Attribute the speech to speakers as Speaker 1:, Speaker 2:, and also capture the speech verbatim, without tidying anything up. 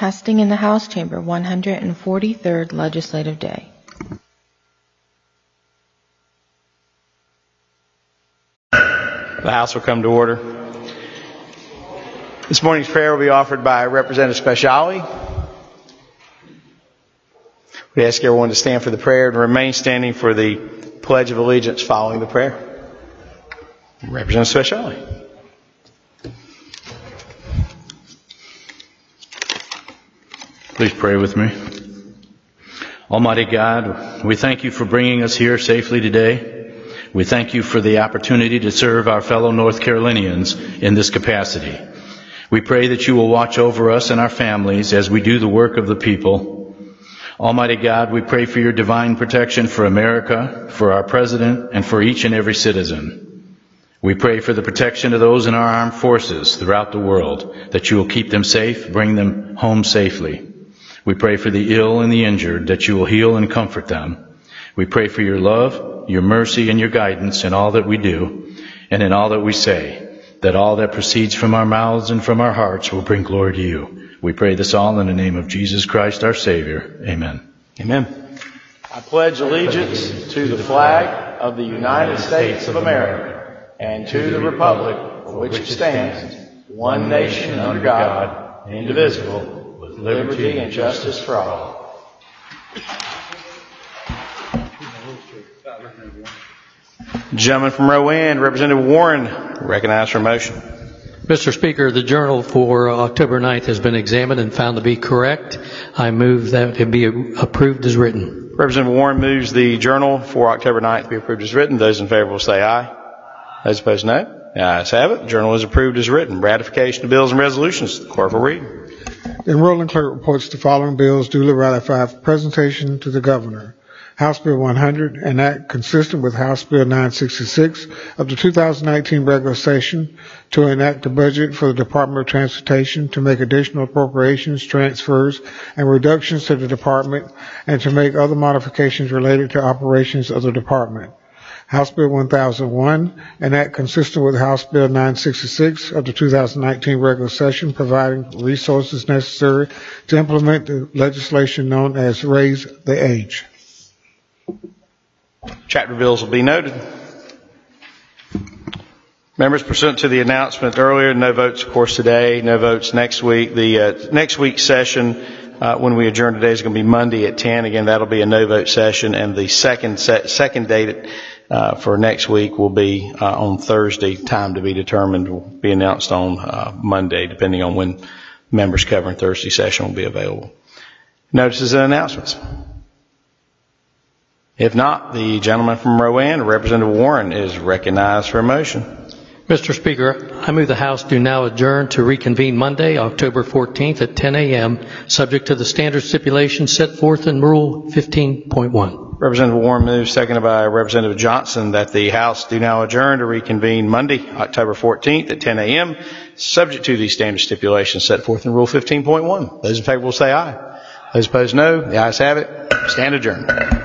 Speaker 1: Testing in the House Chamber, one hundred forty-third Legislative Day.
Speaker 2: The House will come to order. This morning's prayer will be offered by Representative Speciale. We ask everyone to stand for the prayer and remain standing for the Pledge of Allegiance following the prayer. Representative Speciale.
Speaker 3: Please pray with me. Almighty God, we thank you for bringing us here safely today. We thank you for the opportunity to serve our fellow North Carolinians in this capacity. We pray that you will watch over us and our families as we do the work of the people. Almighty God, we pray for your divine protection for America, for our president, and for each and every citizen. We pray for the protection of those in our armed forces throughout the world, that you will keep them safe, bring them home safely. We pray for the ill and the injured, that you will heal and comfort them. We pray for your love, your mercy, and your guidance in all that we do and in all that we say, that all that proceeds from our mouths and from our hearts will bring glory to you. We pray this all in the name of Jesus Christ, our Savior. Amen.
Speaker 2: Amen. I pledge allegiance to the flag of the United States of America and to the republic for which it stands, one nation under God, indivisible, with liberty and justice for all. Gentleman from row N, Representative Warren, recognized for motion.
Speaker 4: Mister Speaker, the journal for October ninth has been examined and found to be correct. I move that it be approved as written.
Speaker 2: Representative Warren moves the journal for October ninth be approved as written. Those in favor will say aye. Those opposed, no. The ayes have it. The journal is approved as written. Ratification of bills and resolutions. The clerk will read.
Speaker 5: The enrolling clerk reports the following bills duly ratified for presentation to the governor. House Bill one hundred, an act consistent with House Bill nine sixty-six of the two thousand nineteen regular session to enact a budget for the Department of Transportation, to make additional appropriations, transfers, and reductions to the department, and to make other modifications related to operations of the department. House Bill one thousand one, an act consistent with House Bill nine sixty-six of the two thousand nineteen regular session, providing resources necessary to implement the legislation known as Raise the Age.
Speaker 2: Chapter bills will be noted. Members, pursuant to the announcement earlier, no votes, of course, today, no votes next week. The uh, next week's session, uh, when we adjourn today, is going to be Monday at ten. Again, that'll be a no vote session, and the second set, second date uh, for next week will be uh, on Thursday. Time to be determined will be announced on uh, Monday, depending on when members covering Thursday session will be available. Notices and announcements. If not, the gentleman from row N, Representative Warren, is recognized for a motion.
Speaker 4: Mister Speaker, I move the House do now adjourn to reconvene Monday, October fourteenth at ten a.m., subject to the standard stipulations set forth in Rule fifteen point one.
Speaker 2: Representative Warren moves, seconded by Representative Johnson, that the House do now adjourn to reconvene Monday, October fourteenth at ten a.m., subject to the standard stipulations set forth in Rule fifteen point one. Those in favor will say aye. Those opposed, no. The ayes have it. Stand adjourned.